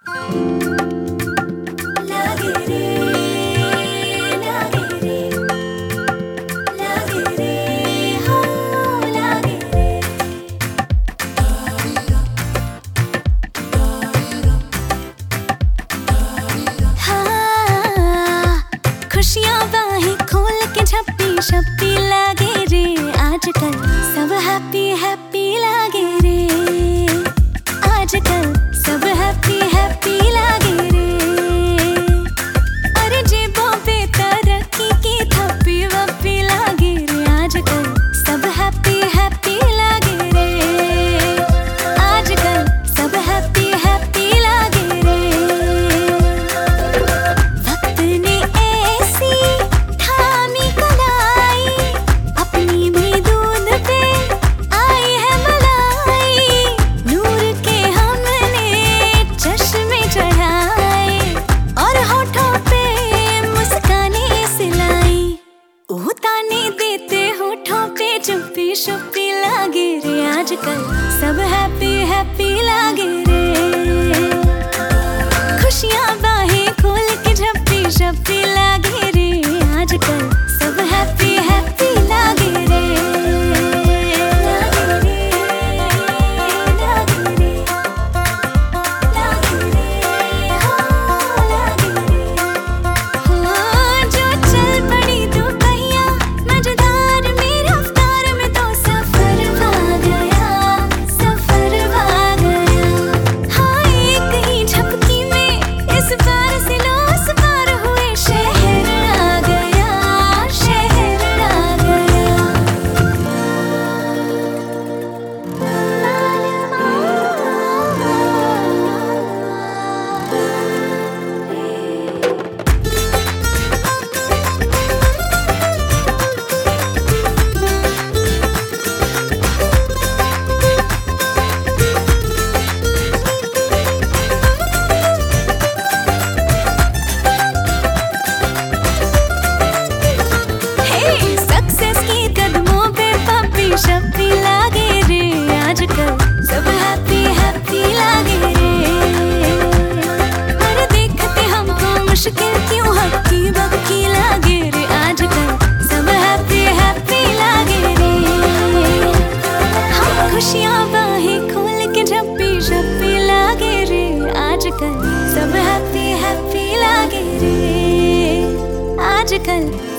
लागे रे, लागे रे, लागे रे, हो लागे रे। हाँ, खुशियाँ बाहें खोल के झप्पी शप्पी लागे रे। आजकल सब हैप्पी हैप्पी लागे रे। आजकल सब हैप्पी हैप्पी लागे रे। अरे जेबों पे तरक्की की थप्पी वप्पी लागे रे। आजकल सब हैप्पी हैप्पी लागे रे। आजकल सब हैप्पी हैप्पी लागे रे। वक्त ने ऐसी थामी कलाई, अपनी भी दूध पे आई है मलाई। नूर के हमने चश्मे चढ़ाए और होठों पे मुस्काने सिलाई। ताने देते होठों पे चुप्पी शुप्पी लागे रे। आजकल सब हैप्पी हैप्पी लागे रे। खुशियाँ बाहें खोल के झप्पी शप्पी लागे रे। आजकल सब हैप्पी हैप्पी लागे रे। लागे रे, लागे रे, लागे रे, हो लागे रे। हो जो चल पड़ी दो पहिया मजेदार में रफ्तार में, तो सफर भाग गया, सफर भाग गया। हाँ एक ही झपकी में इस पार से लो उस पार हुए। शहर आ गया, शहर आ गया। सक्सेस की कदमों पे पप्पी शप्पी लागे रे। आजकल सब हैप्पी हैप्पी लागे रे। पर देखते हमको मुश्किल क्यों हक्की बक्की लागे रे। आजकल सब हैप्पी हैप्पी लागे रे। हम खुशियाँ बाहें खोल के झप्पी शप्पी लागे रे। आजकल सब हैप्पी हैप्पी लागे रे। आजकल